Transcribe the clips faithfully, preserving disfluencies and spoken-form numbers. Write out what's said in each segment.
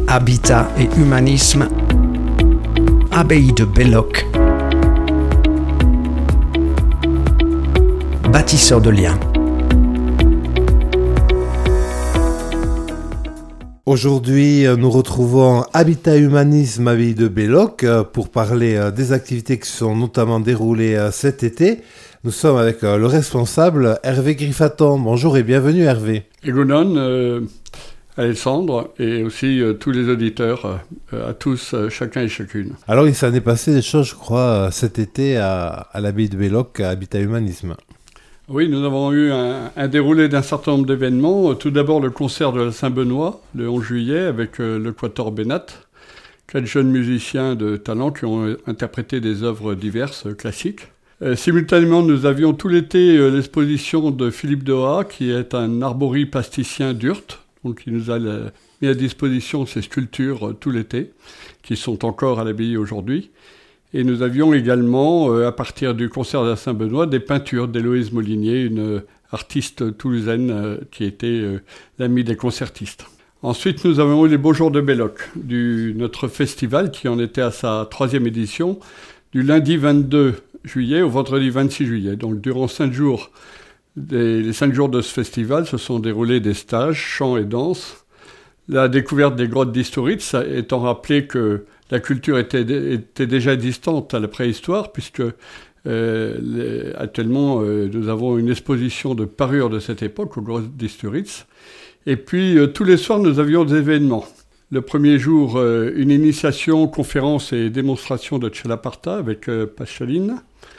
Habitat et humanisme, abbaye de Belloc, bâtisseur de liens. Aujourd'hui, nous retrouvons Habitat et Humanisme, abbaye de Belloc, pour parler des activités qui sont notamment déroulées cet été. Nous sommes avec le responsable Hervé Griffaton. Bonjour et bienvenue Hervé. Egunon, euh, Alexandre et aussi euh, tous les auditeurs, euh, à tous, euh, chacun et chacune. Alors il s'en est passé des choses, je crois, cet été à, à l'abbaye de Belloc, à Habitat et Humanisme. Oui, nous avons eu un, un déroulé d'un certain nombre d'événements. Tout d'abord le concert de la Saint-Benoît, le onze juillet, avec euh, le Quatuor Benat, quatre jeunes musiciens de talent qui ont interprété des œuvres diverses, euh, classiques. Euh, simultanément, nous avions tout l'été euh, l'exposition de Philippe Doha, qui est un arboriplasticien d'Urt, donc il nous a euh, mis à disposition ses sculptures euh, tout l'été, qui sont encore à l'abbaye aujourd'hui. Et nous avions également, euh, à partir du concert de la Saint-Benoît, des peintures d'Héloïse Molinier, une euh, artiste toulousaine euh, qui était euh, l'amie des concertistes. Ensuite, nous avons eu les Beaux Jours de Belloc, du, notre festival qui en était à sa troisième édition, du lundi vingt-deux juillet au vendredi vingt-six juillet. Donc durant cinq jours, des, les cinq jours de ce festival se sont déroulés des stages, chants et danse, la découverte des grottes d'Istoritz, étant rappelé que la culture était, était déjà distante à la préhistoire, puisque euh, les, actuellement euh, nous avons une exposition de parures de cette époque aux grottes d'Istoritz. Et puis euh, tous les soirs nous avions des événements. Le premier jour, euh, une initiation, conférence et démonstration de Tchalaparta avec euh, Pachaline.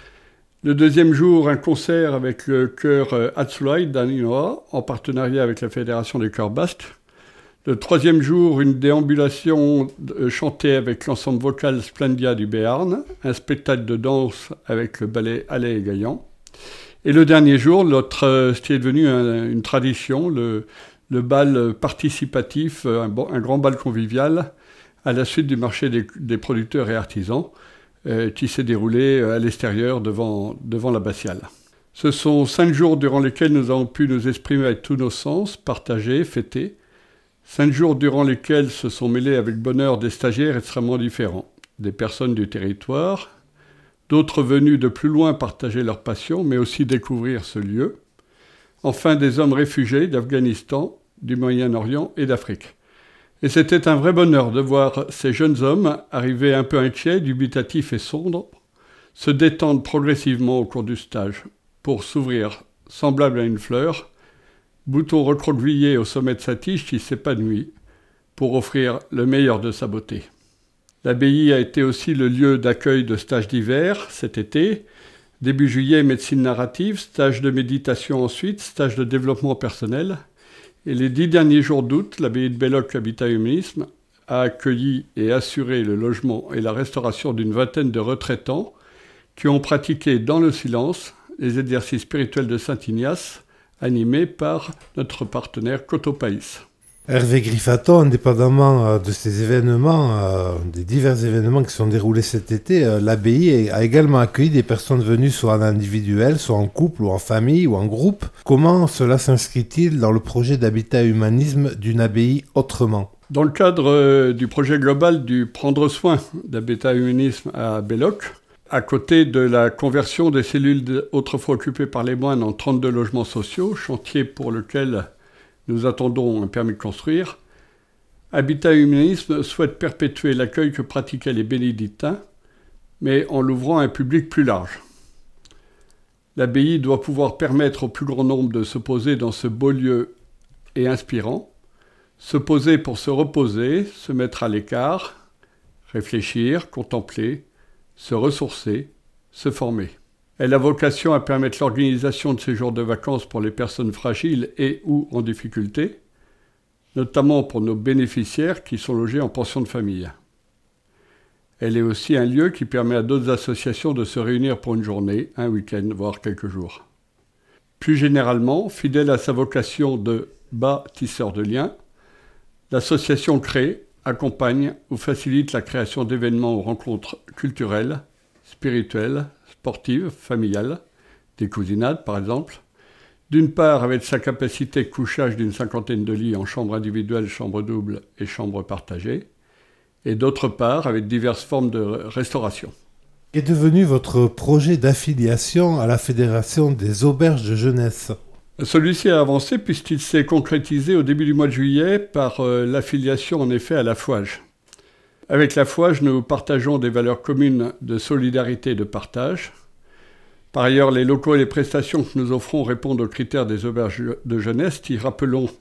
Le deuxième jour, un concert avec le chœur euh, Atzulai d'Aninoa, en partenariat avec la Fédération des chœurs basques. Le troisième jour, une déambulation euh, chantée avec l'ensemble vocal Splendia du Béarn, un spectacle de danse avec le ballet Allais et Gaillan. Et le dernier jour, notre, euh, ce qui est devenu un, une tradition, le, le bal participatif, un, bon, un grand bal convivial, à la suite du marché des, des producteurs et artisans, euh, qui s'est déroulé à l'extérieur devant, devant l'abbatiale. Ce sont cinq jours durant lesquels nous avons pu nous exprimer avec tous nos sens, partager, fêter. Cinq jours durant lesquels se sont mêlés avec bonheur des stagiaires extrêmement différents, des personnes du territoire, d'autres venus de plus loin partager leur passion, mais aussi découvrir ce lieu. Enfin, des hommes réfugiés d'Afghanistan, du Moyen-Orient et d'Afrique. Et c'était un vrai bonheur de voir ces jeunes hommes arriver un peu inquiets, dubitatifs et sombres, se détendre progressivement au cours du stage pour s'ouvrir, semblable à une fleur, bouton recroquevillé au sommet de sa tige qui s'épanouit pour offrir le meilleur de sa beauté. L'abbaye a été aussi le lieu d'accueil de stages d'hiver cet été, début juillet médecine narrative, stage de méditation ensuite, stage de développement personnel. Et les dix derniers jours d'août, l'abbaye de Belloc Habitat et Humanisme a accueilli et assuré le logement et la restauration d'une vingtaine de retraitants qui ont pratiqué dans le silence les exercices spirituels de Saint Ignace, animé par notre partenaire Cotopaïs. Hervé Griffaton, indépendamment de ces événements, euh, des divers événements qui sont déroulés cet été, euh, l'abbaye a également accueilli des personnes venues soit en individuel, soit en couple, ou en famille, ou en groupe. Comment cela s'inscrit-il dans le projet d'habitat et humanisme d'une abbaye autrement ? Dans le cadre euh, du projet global du prendre soin d'habitat et humanisme à Belloc, à côté de la conversion des cellules autrefois occupées par les moines en trente-deux logements sociaux, chantier pour lequel nous attendons un permis de construire, Habitat et Humanisme souhaite perpétuer l'accueil que pratiquaient les bénédictins, mais en l'ouvrant à un public plus large. L'abbaye doit pouvoir permettre au plus grand nombre de se poser dans ce beau lieu et inspirant, se poser pour se reposer, se mettre à l'écart, réfléchir, contempler, se ressourcer, se former. Elle a vocation à permettre l'organisation de séjours de vacances pour les personnes fragiles et ou en difficulté, notamment pour nos bénéficiaires qui sont logés en pension de famille. Elle est aussi un lieu qui permet à d'autres associations de se réunir pour une journée, un week-end, voire quelques jours. Plus généralement, fidèle à sa vocation de bâtisseur de liens, l'association crée, accompagne ou facilite la création d'événements ou rencontres culturelles, spirituelles, sportives, familiales, des cousinades par exemple, D'une part, avec sa capacité de couchage d'une cinquantaine de lits en chambre individuelle, chambre double et chambre partagée, et d'autre part, avec diverses formes de restauration. Qu'est devenu votre projet d'affiliation à la Fédération des auberges de jeunesse ? Celui-ci a avancé puisqu'il s'est concrétisé au début du mois de juillet par euh, l'affiliation en effet à la Fouage. Avec la Fouage, nous partageons des valeurs communes de solidarité et de partage. Par ailleurs, les locaux et les prestations que nous offrons répondent aux critères des auberges de jeunesse qui, rappelons-le,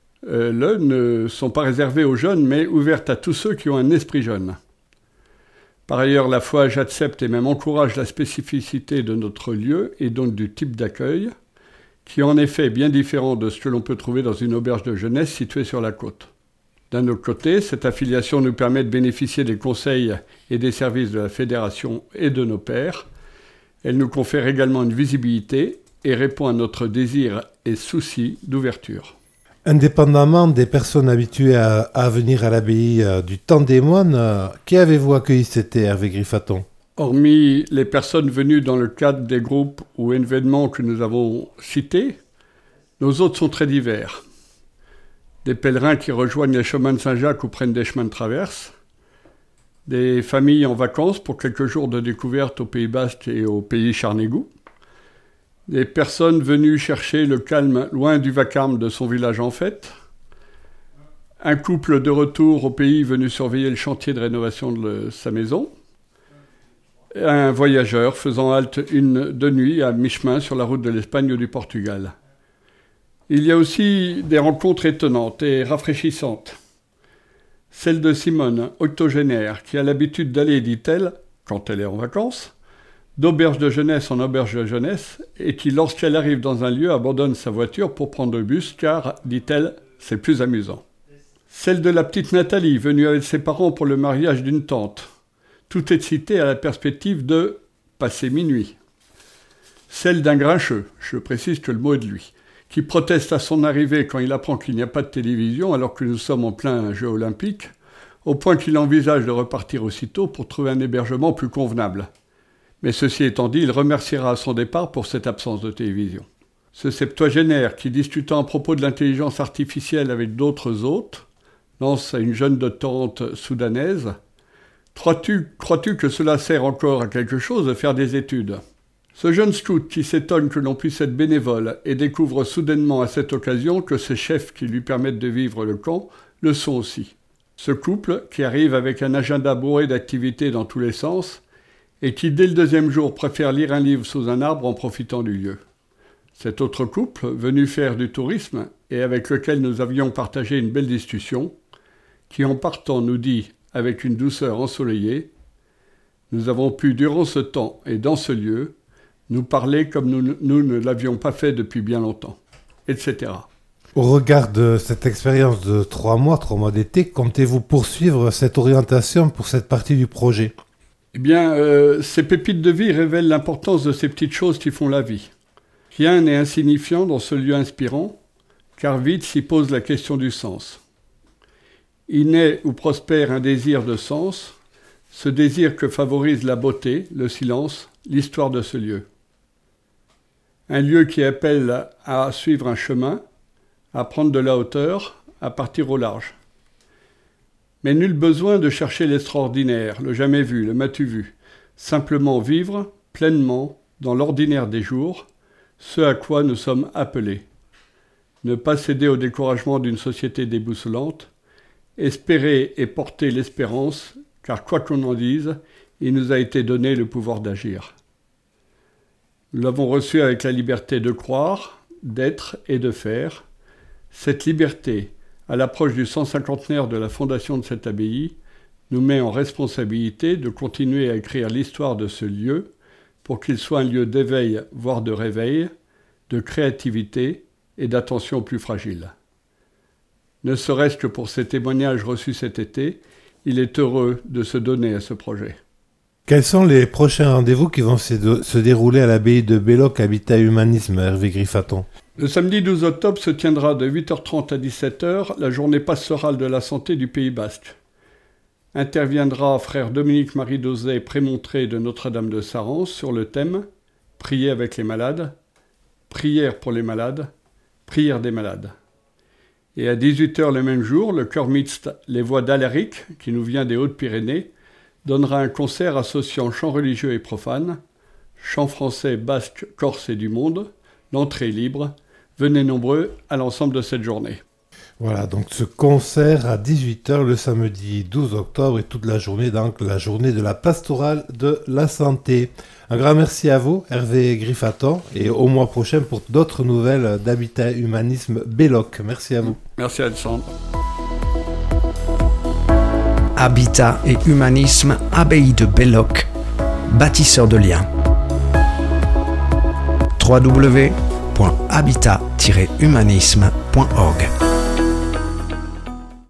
ne sont pas réservées aux jeunes, mais ouvertes à tous ceux qui ont un esprit jeune. Par ailleurs, la Fouage accepte et même encourage la spécificité de notre lieu et donc du type d'accueil, qui est en effet bien différent de ce que l'on peut trouver dans une auberge de jeunesse située sur la côte. D'un autre côté, cette affiliation nous permet de bénéficier des conseils et des services de la Fédération et de nos pairs. Elle nous confère également une visibilité et répond à notre désir et souci d'ouverture. Indépendamment des personnes habituées à, à venir à l'abbaye euh, du temps des moines, euh, qui avez-vous accueilli cet été, Hervé Griffaton ? Hormis les personnes venues dans le cadre des groupes ou événements que nous avons cités, nos hôtes sont très divers. Des pèlerins qui rejoignent les chemins de Saint-Jacques ou prennent des chemins de traverse, des familles en vacances pour quelques jours de découverte au Pays Basque et au Pays Charnégou, des personnes venues chercher le calme loin du vacarme de son village en fête, un couple de retour au pays venu surveiller le chantier de rénovation de sa maison, un voyageur faisant halte une de nuit à mi-chemin sur la route de l'Espagne ou du Portugal. Il y a aussi des rencontres étonnantes et rafraîchissantes. Celle de Simone, octogénaire, qui a l'habitude d'aller, dit-elle, quand elle est en vacances, d'auberge de jeunesse en auberge de jeunesse, et qui, lorsqu'elle arrive dans un lieu, abandonne sa voiture pour prendre le bus, car, dit-elle, c'est plus amusant. Celle de la petite Nathalie, venue avec ses parents pour le mariage d'une tante. Tout est cité à la perspective de passer minuit. Celle d'un grincheux, je précise que le mot est de lui, qui proteste à son arrivée quand il apprend qu'il n'y a pas de télévision alors que nous sommes en plein jeu olympique, au point qu'il envisage de repartir aussitôt pour trouver un hébergement plus convenable. Mais ceci étant dit, il remerciera à son départ pour cette absence de télévision. Ce septuagénaire qui, discutant à propos de l'intelligence artificielle avec d'autres hôtes, lance à une jeune doctorante soudanaise « Crois-tu, crois-tu que cela sert encore à quelque chose de faire des études ?» Ce jeune scout qui s'étonne que l'on puisse être bénévole et découvre soudainement à cette occasion que ses chefs qui lui permettent de vivre le camp le sont aussi. Ce couple, qui arrive avec un agenda bourré d'activités dans tous les sens, et qui dès le deuxième jour préfère lire un livre sous un arbre en profitant du lieu. Cet autre couple, venu faire du tourisme, et avec lequel nous avions partagé une belle discussion, qui en partant nous dit, avec une douceur ensoleillée, « Nous avons pu, durant ce temps et dans ce lieu, nous parler comme nous, nous ne l'avions pas fait depuis bien longtemps, et cetera. Au regard de cette expérience de trois mois, trois mois d'été, comptez-vous poursuivre cette orientation pour cette partie du projet ? Eh bien, euh, ces pépites de vie révèlent l'importance de ces petites choses qui font la vie. Rien n'est insignifiant dans ce lieu inspirant, car vite s'y pose la question du sens. Il naît ou prospère un désir de sens, ce désir que favorise la beauté, le silence, l'histoire de ce lieu. Un lieu qui appelle à suivre un chemin, à prendre de la hauteur, à partir au large. Mais nul besoin de chercher l'extraordinaire, le jamais vu, le m'as-tu vu. Simplement vivre pleinement dans l'ordinaire des jours, ce à quoi nous sommes appelés. Ne pas céder au découragement d'une société déboussolante, espérer et porter l'espérance, car quoi qu'on en dise, il nous a été donné le pouvoir d'agir. Nous l'avons reçu avec la liberté de croire, d'être et de faire. Cette liberté, à l'approche du cent cinquantenaire de la fondation de cette abbaye, nous met en responsabilité de continuer à écrire l'histoire de ce lieu pour qu'il soit un lieu d'éveil, voire de réveil, de créativité et d'attention aux plus fragiles. Ne serait-ce que pour ces témoignages reçus cet été, il est heureux de se donner à ce projet. Quels sont les prochains rendez-vous qui vont se, de, se dérouler à l'abbaye de Belloc, Habitat et Humanisme, Hervé Griffaton ? Le samedi douze octobre se tiendra de huit heures trente à dix-sept heures la journée pastorale de la santé du Pays Basque. Interviendra frère Dominique-Marie Dosé, prémontré de Notre-Dame de Sarrance, sur le thème « Prier avec les malades » prière pour les malades, prière des malades. Et à dix-huit heures le même jour, le chœur mixte Les Voix d'Alaric, qui nous vient des Hautes-Pyrénées, donnera un concert associant chants religieux et profanes, chants français, basques, corse et du monde. L'entrée est libre. Venez nombreux à l'ensemble de cette journée. Voilà, donc ce concert à dix-huit heures le samedi douze octobre et toute la journée, donc la journée de la pastorale de la santé. Un grand merci à vous, Hervé Griffaton, et au mois prochain pour d'autres nouvelles d'Habitat Humanisme Belloc. Merci à vous. Merci Alexandre. Habitat et Humanisme, Abbaye de Belloc, bâtisseur de liens. w w w point habitat tiret humanisme point org